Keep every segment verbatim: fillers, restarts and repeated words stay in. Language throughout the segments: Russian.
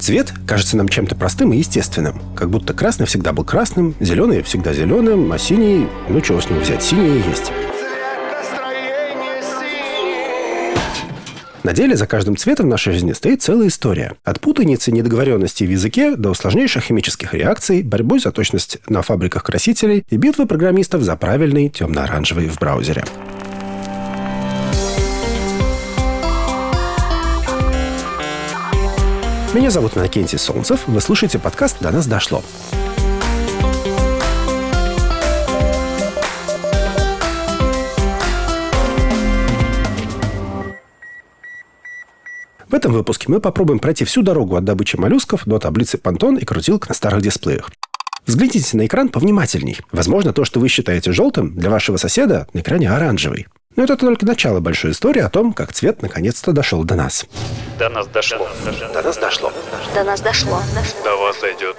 Цвет кажется нам чем-то простым и естественным. Как будто красный всегда был красным, зеленый всегда зеленым, а синий, ну чего с него взять, синий и есть. На деле за каждым цветом в нашей жизни стоит целая история. От путаницы и недоговоренностей в языке до сложнейших химических реакций, борьбы за точность на фабриках красителей и битвы программистов за правильный темно-оранжевый в браузере. Меня зовут Иннокентий Солнцев. Вы слушаете подкаст «До нас дошло». В этом выпуске мы попробуем пройти всю дорогу от добычи моллюсков до таблицы Pantone и крутилок на старых дисплеях. Взгляните на экран повнимательней. Возможно, то, что вы считаете желтым, для вашего соседа на экране оранжевый. Но это только начало большой истории о том, как цвет наконец-то дошел до нас. До нас дошло. До нас дошло. До нас дошло. До вас дойдет.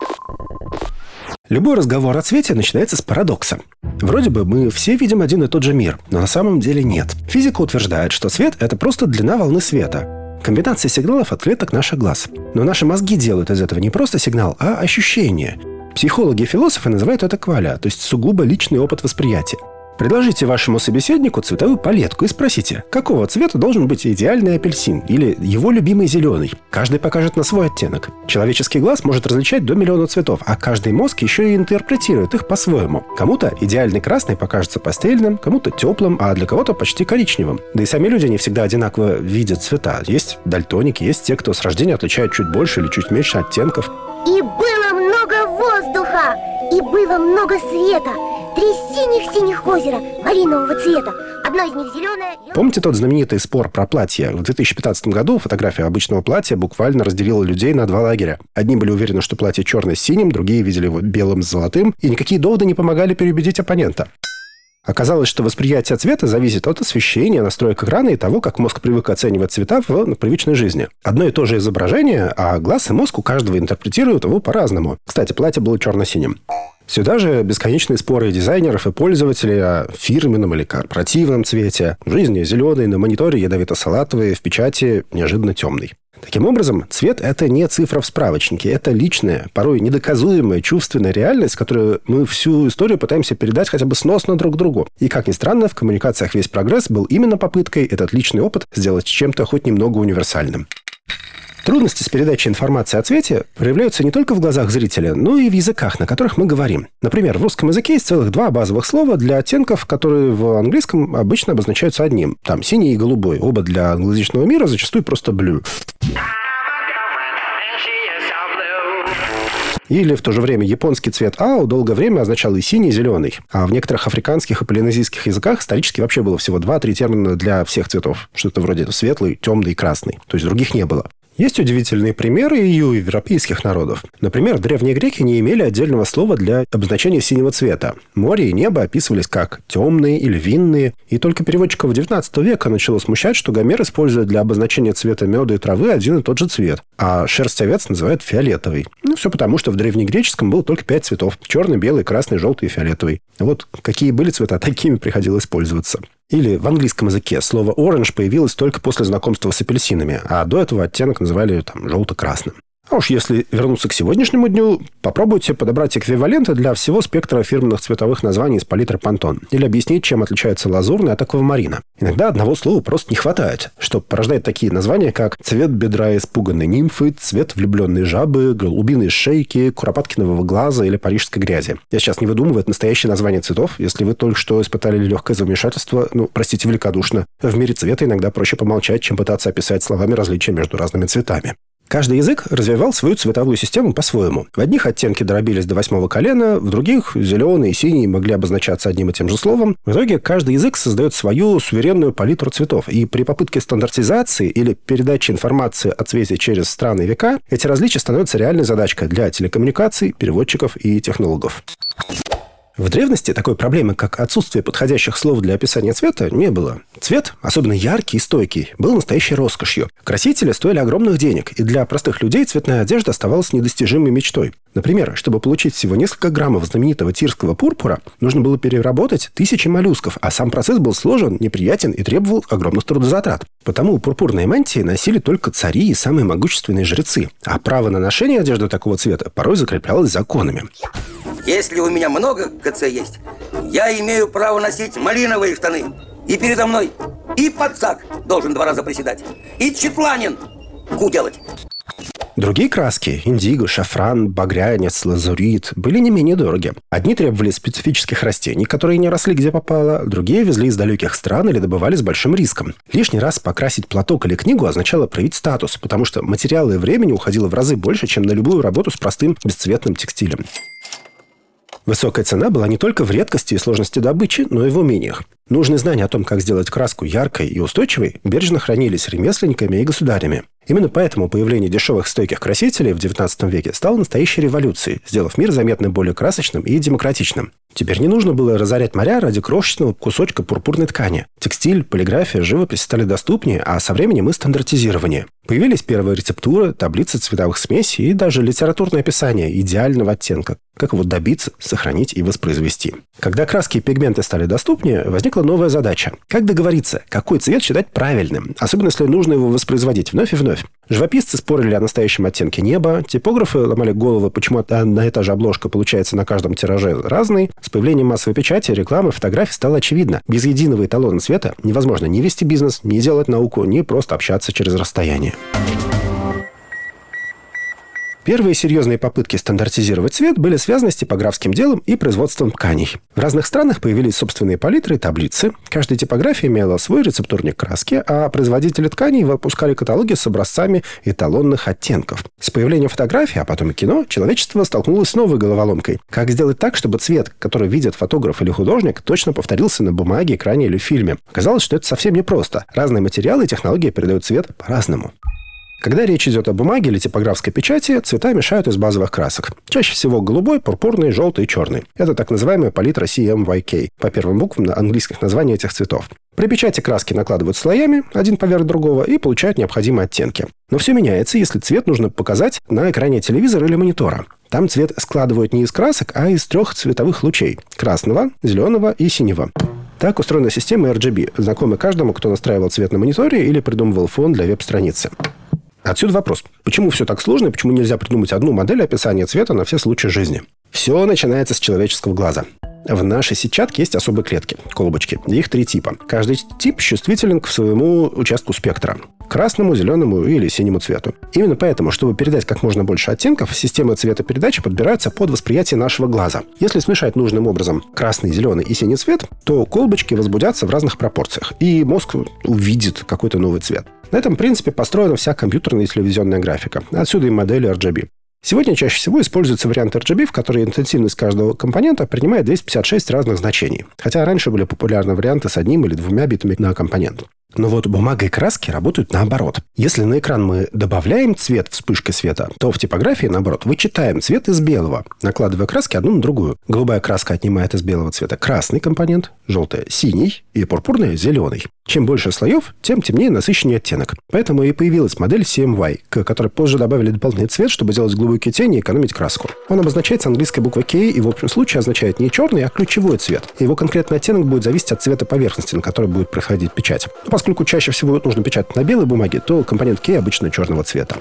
Любой разговор о цвете начинается с парадокса. Вроде бы мы все видим один и тот же мир, но на самом деле нет. Физика утверждает, что цвет – это просто длина волны света. Комбинация сигналов от клеток наших глаз. Но наши мозги делают из этого не просто сигнал, а ощущение. Психологи и философы называют это кваля, то есть сугубо личный опыт восприятия. Предложите вашему собеседнику цветовую палетку и спросите, какого цвета должен быть идеальный апельсин или его любимый зеленый. Каждый покажет на свой оттенок. Человеческий глаз может различать до миллиона цветов, а каждый мозг еще и интерпретирует их по-своему. Кому-то идеальный красный покажется пастельным, кому-то теплым, а для кого-то почти коричневым. Да и сами люди не всегда одинаково видят цвета. Есть дальтоники, есть те, кто с рождения отличают чуть больше или чуть меньше оттенков. И было много воздуха, и было много света. Три синих-синих озера малинового цвета. Одно из них зеленое. Помните тот знаменитый спор про платье? В две тысячи пятнадцатом году фотография обычного платья буквально разделила людей на два лагеря. Одни были уверены, что платье черное с синим, другие видели его белым с золотым, и никакие доводы не помогали переубедить оппонента. Оказалось, что восприятие цвета зависит от освещения, настроек экрана и того, как мозг привык оценивать цвета в привычной жизни. Одно и то же изображение, а глаз и мозг у каждого интерпретируют его по-разному. Кстати, платье было черно-синим. Сюда же бесконечные споры дизайнеров и пользователей о фирменном или корпоративном цвете. В жизни зеленый, на мониторе ядовито-салатовый, в печати неожиданно темный. Таким образом, цвет – это не цифра в справочнике, это личная, порой недоказуемая чувственная реальность, которую мы всю историю пытаемся передать хотя бы сносно друг другу. И, как ни странно, в коммуникациях весь прогресс был именно попыткой этот личный опыт сделать чем-то хоть немного универсальным. Трудности с передачей информации о цвете проявляются не только в глазах зрителя, но и в языках, на которых мы говорим. Например, в русском языке есть целых два базовых слова для оттенков, которые в английском обычно обозначаются одним. Там синий и голубой. Оба для англоязычного мира зачастую просто blue. Или в то же время японский цвет ао долгое время означал и синий, и зеленый. А в некоторых африканских и полинезийских языках исторически вообще было всего два-три термина для всех цветов. Что-то вроде светлый, темный и красный. То есть других не было. Есть удивительные примеры и у европейских народов. Например, древние греки не имели отдельного слова для обозначения синего цвета. Море и небо описывались как темные или винные. И только переводчиков девятнадцатого века начало смущать, что Гомер использует для обозначения цвета меда и травы один и тот же цвет. А шерсть овец называют фиолетовой. Ну, все потому, что в древнегреческом было только пять цветов. Черный, белый, красный, желтый и фиолетовый. Вот какие были цвета, такими приходилось пользоваться. Или в английском языке слово orange появилось только после знакомства с апельсинами, а до этого оттенок называли там желто-красным. А уж если вернуться к сегодняшнему дню, попробуйте подобрать эквиваленты для всего спектра фирменных цветовых названий из палитры Pantone. Или объяснить, чем отличается лазурный от аквамарина. Иногда одного слова просто не хватает, что порождает такие названия, как цвет бедра испуганной нимфы, цвет влюбленной жабы, голубиной шейки, куропаткиного глаза или парижской грязи. Я сейчас не выдумываю, это настоящее название цветов. Если вы только что испытали легкое замешательство, ну, простите великодушно. В мире цвета иногда проще помолчать, чем пытаться описать словами различия между разными цветами. Каждый язык развивал свою цветовую систему по-своему. В одних оттенки дробились до восьмого колена, в других зеленый и синий могли обозначаться одним и тем же словом. В итоге каждый язык создает свою суверенную палитру цветов. И при попытке стандартизации или передачи информации о цвете через страны и века эти различия становятся реальной задачкой для телекоммуникаций, переводчиков и технологов. В древности такой проблемы, как отсутствие подходящих слов для описания цвета, не было. Цвет, особенно яркий и стойкий, был настоящей роскошью. Красители стоили огромных денег, и для простых людей цветная одежда оставалась недостижимой мечтой. Например, чтобы получить всего несколько граммов знаменитого тирского пурпура, нужно было переработать тысячи моллюсков, а сам процесс был сложен, неприятен и требовал огромных трудозатрат. Потому пурпурные мантии носили только цари и самые могущественные жрецы, а право на ношение одежды такого цвета порой закреплялось законами. Если у меня много КЦ есть, я имею право носить малиновые штаны. И передо мной и подсак должен два раза приседать, и четланин ку делать. Другие краски – индиго, шафран, багрянец, лазурит – были не менее дороги. Одни требовали специфических растений, которые не росли где попало, другие везли из далеких стран или добывали с большим риском. Лишний раз покрасить платок или книгу означало проявить статус, потому что материала и времени уходило в разы больше, чем на любую работу с простым бесцветным текстилем. Высокая цена была не только в редкости и сложности добычи, но и в умениях. Нужные знания о том, как сделать краску яркой и устойчивой, бережно хранились ремесленниками и государями. Именно поэтому появление дешевых стойких красителей в девятнадцатом веке стало настоящей революцией, сделав мир заметно более красочным и демократичным. Теперь не нужно было разорять моря ради крошечного кусочка пурпурной ткани. Текстиль, полиграфия, живопись стали доступнее, а со временем и стандартизирование. Появились первые рецептуры, таблицы цветовых смесей и даже литературное описание идеального оттенка. Как его добиться, сохранить и воспроизвести. Когда краски и пигменты стали доступнее, возникла новая задача. Как договориться, какой цвет считать правильным, особенно если нужно его воспроизводить вновь и вновь. Живописцы спорили о настоящем оттенке неба, типографы ломали головы, почему на эта же обложка получается на каждом тираже разной. С появлением массовой печати, рекламы, фотографий стало очевидно. Без единого эталона цвета невозможно ни вести бизнес, ни делать науку, ни просто общаться через расстояние. Первые серьезные попытки стандартизировать цвет были связаны с типографским делом и производством тканей. В разных странах появились собственные палитры и таблицы. Каждая типография имела свой рецептурник краски, а производители тканей выпускали каталоги с образцами эталонных оттенков. С появлением фотографий, а потом и кино, человечество столкнулось с новой головоломкой. Как сделать так, чтобы цвет, который видит фотограф или художник, точно повторился на бумаге, экране или фильме? Оказалось, что это совсем непросто. Разные материалы и технологии передают цвет по-разному. Когда речь идет о бумаге или типографской печати, цвета мешают из базовых красок. Чаще всего голубой, пурпурный, желтый и черный. Это так называемая палитра си эм вай кей, по первым буквам английских названий этих цветов. При печати краски накладывают слоями, один поверх другого, и получают необходимые оттенки. Но все меняется, если цвет нужно показать на экране телевизора или монитора. Там цвет складывают не из красок, а из трех цветовых лучей – красного, зеленого и синего. Так устроена система эр джи би, знакомая каждому, кто настраивал цвет на мониторе или придумывал фон для веб-страницы. Отсюда вопрос. Почему все так сложно и почему нельзя придумать одну модель описания цвета на все случаи жизни? Все начинается с человеческого глаза. В нашей сетчатке есть особые клетки, колбочки. Их три типа. Каждый тип чувствителен к своему участку спектра. Красному, зеленому или синему цвету. Именно поэтому, чтобы передать как можно больше оттенков, системы цветопередачи подбираются под восприятие нашего глаза. Если смешать нужным образом красный, зеленый и синий цвет, то колбочки возбудятся в разных пропорциях, и мозг увидит какой-то новый цвет. На этом принципе построена вся компьютерная и телевизионная графика. Отсюда и модели эр джи би. Сегодня чаще всего используется вариант эр джи би, в который интенсивность каждого компонента принимает двести пятьдесят шесть разных значений. Хотя раньше были популярны варианты с одним или двумя битами на компонент. Но вот бумага и краски работают наоборот. Если на экран мы добавляем цвет вспышкой света, то в типографии, наоборот, вычитаем цвет из белого, накладывая краски одну на другую. Голубая краска отнимает из белого цвета красный компонент, желтая – синий и пурпурная – зеленый. Чем больше слоев, тем темнее насыщеннее оттенок. Поэтому и появилась модель си эм вай, к которой позже добавили дополнительный цвет, чтобы делать глубокие тени и экономить краску. Он обозначается английской буквой K и в общем случае означает не черный, а ключевой цвет. Его конкретный оттенок будет зависеть от цвета поверхности, на которой будет проходить печать. Но поскольку чаще всего нужно печатать на белой бумаге, то компонент K обычно черного цвета.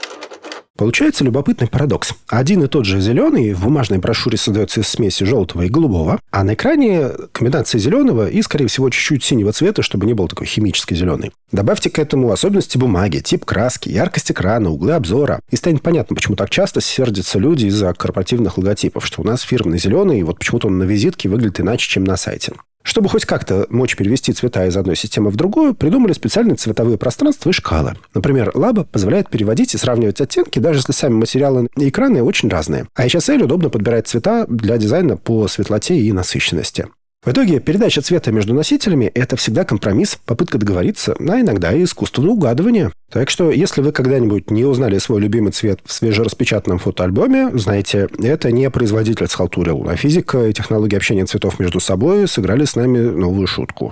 Получается любопытный парадокс. Один и тот же зеленый в бумажной брошюре создается из смеси желтого и голубого, а на экране комбинация зеленого и, скорее всего, чуть-чуть синего цвета, чтобы не был такой химический зеленый. Добавьте к этому особенности бумаги, тип краски, яркость экрана, углы обзора. И станет понятно, почему так часто сердятся люди из-за корпоративных логотипов, что у нас фирменный зеленый, и вот почему-то он на визитке выглядит иначе, чем на сайте. Чтобы хоть как-то мочь перевести цвета из одной системы в другую, придумали специальные цветовые пространства и шкалы. Например, Labo позволяет переводить и сравнивать оттенки, даже если сами материалы и экраны очень разные. А эйч эс эль удобно подбирает цвета для дизайна по светлоте и насыщенности. В итоге передача цвета между носителями – это всегда компромисс, попытка договориться, а иногда и искусство угадывания. Так что, если вы когда-нибудь не узнали свой любимый цвет в свежераспечатанном фотоальбоме, знаете, это не производитель схалтурил, а физика и технологии общения цветов между собой сыграли с нами новую шутку.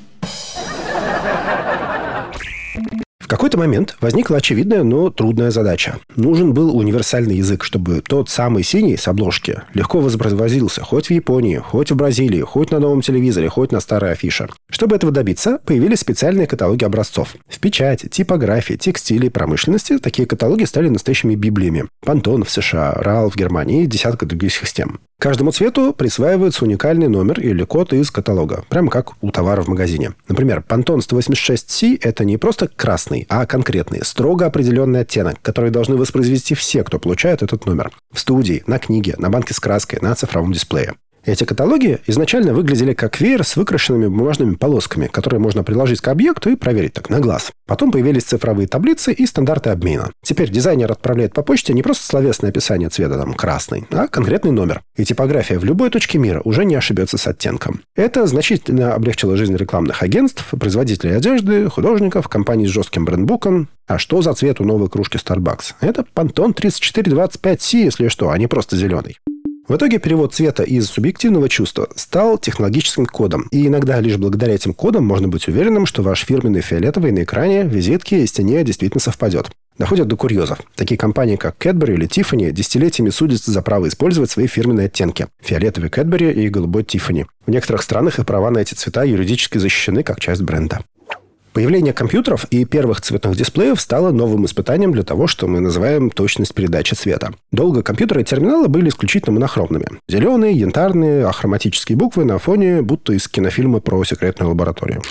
В какой-то момент возникла очевидная, но трудная задача. Нужен был универсальный язык, чтобы тот самый синий с обложки легко воспроизводился хоть в Японии, хоть в Бразилии, хоть на новом телевизоре, хоть на старой афише. Чтобы этого добиться, появились специальные каталоги образцов. В печати, типографии, текстиле и промышленности такие каталоги стали настоящими библиями. Pantone в США, РАЛ в Германии и десятка других систем. Каждому цвету присваивается уникальный номер или код из каталога, прямо как у товара в магазине. Например, Pantone сто восемьдесят шесть си – это не просто красный, а конкретный, строго определенный оттенок, который должны воспроизвести все, кто получает этот номер. В студии, на книге, на банке с краской, на цифровом дисплее. Эти каталоги изначально выглядели как веер с выкрашенными бумажными полосками, которые можно приложить к объекту и проверить так на глаз. Потом появились цифровые таблицы и стандарты обмена. Теперь дизайнер отправляет по почте не просто словесное описание цвета там красный, а конкретный номер. И типография в любой точке мира уже не ошибется с оттенком. Это значительно облегчило жизнь рекламных агентств, производителей одежды, художников, компаний с жестким брендбуком. А что за цвет у новой кружки Starbucks? Это Pantone тридцать четыре двадцать пять си, если что, а не просто зеленый. В итоге перевод цвета из субъективного чувства стал технологическим кодом. И иногда лишь благодаря этим кодам можно быть уверенным, что ваш фирменный фиолетовый на экране, визитке и стене действительно совпадет. Доходят до курьезов. Такие компании, как Cadbury или Tiffany, десятилетиями судятся за право использовать свои фирменные оттенки – фиолетовый Cadbury и голубой Tiffany. В некоторых странах их права на эти цвета юридически защищены как часть бренда. Появление компьютеров и первых цветных дисплеев стало новым испытанием для того, что мы называем точность передачи цвета. Долго компьютеры и терминалы были исключительно монохромными. Зеленые, янтарные, ахроматические буквы на фоне будто из кинофильма про секретную лабораторию.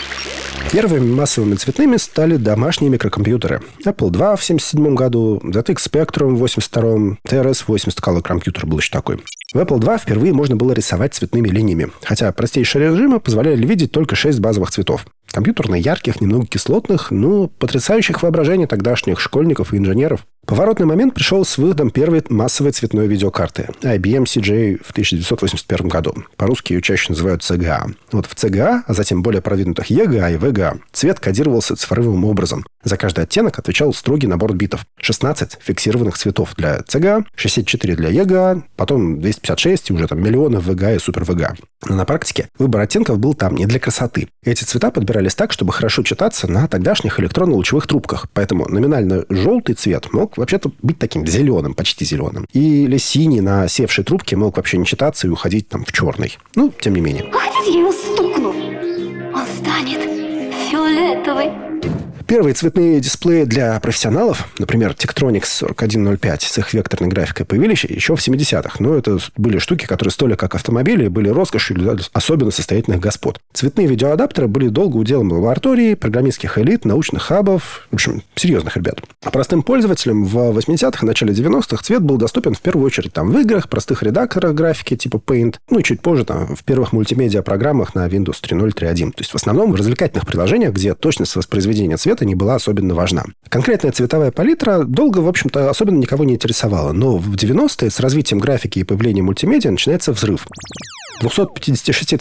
Первыми массовыми цветными стали домашние микрокомпьютеры. Apple два в семьдесят седьмом году, зет икс Spectrum в восемьдесят втором, ти ар эс восемьдесят Color компьютер был еще такой. В Apple два впервые можно было рисовать цветными линиями, хотя простейшие режимы позволяли видеть только шесть базовых цветов. Компьютерные, ярких, немного кислотных, но потрясающих воображений тогдашних школьников и инженеров. Поворотный момент пришел с выходом первой массовой цветной видеокарты ай би эм си джей в тысяча девятьсот восемьдесят первом году. По-русски ее чаще называют си джи эй. Вот в си джи эй, а затем более продвинутых и джи эй и ви джи эй, цвет кодировался цифровым образом. За каждый оттенок отвечал строгий набор битов. шестнадцать фиксированных цветов для си джи эй, шестьдесят четыре для и джи эй, потом двести пятьдесят шесть и уже там миллионы ви джи эй и супер ви джи эй. Но на практике выбор оттенков был там не для красоты. Эти цвета подбирались так, чтобы хорошо читаться на тогдашних электронно-лучевых трубках. Поэтому номинально желтый цвет мог вообще-то быть таким зеленым, почти зеленым. Или синий на севшей трубке мог вообще не читаться и уходить там в черный. Ну, тем не менее. Хотите, я его стукну? Он станет фиолетовый. Первые цветные дисплеи для профессионалов, например, Tektronix сорок один ноль пять с их векторной графикой, появились еще в семидесятых. Но это были штуки, которые стоили как автомобили, были роскошью для особенно состоятельных господ. Цветные видеоадаптеры были долго уделом лабораторий, программистских элит, научных хабов, в общем, серьезных ребят. А простым пользователям в восьмидесятых и начале девяностых цвет был доступен в первую очередь там, в играх, простых редакторах графики типа Paint, ну и чуть позже там, в первых мультимедиа-программах на Windows три ноль три один. То есть в основном в развлекательных приложениях, где точность воспроизведения цвета не была особенно важна. Конкретная цветовая палитра долго, в общем-то, особенно никого не интересовала. Но в девяностые с развитием графики и появлением мультимедиа начинается взрыв. двухсот пятидесяти шести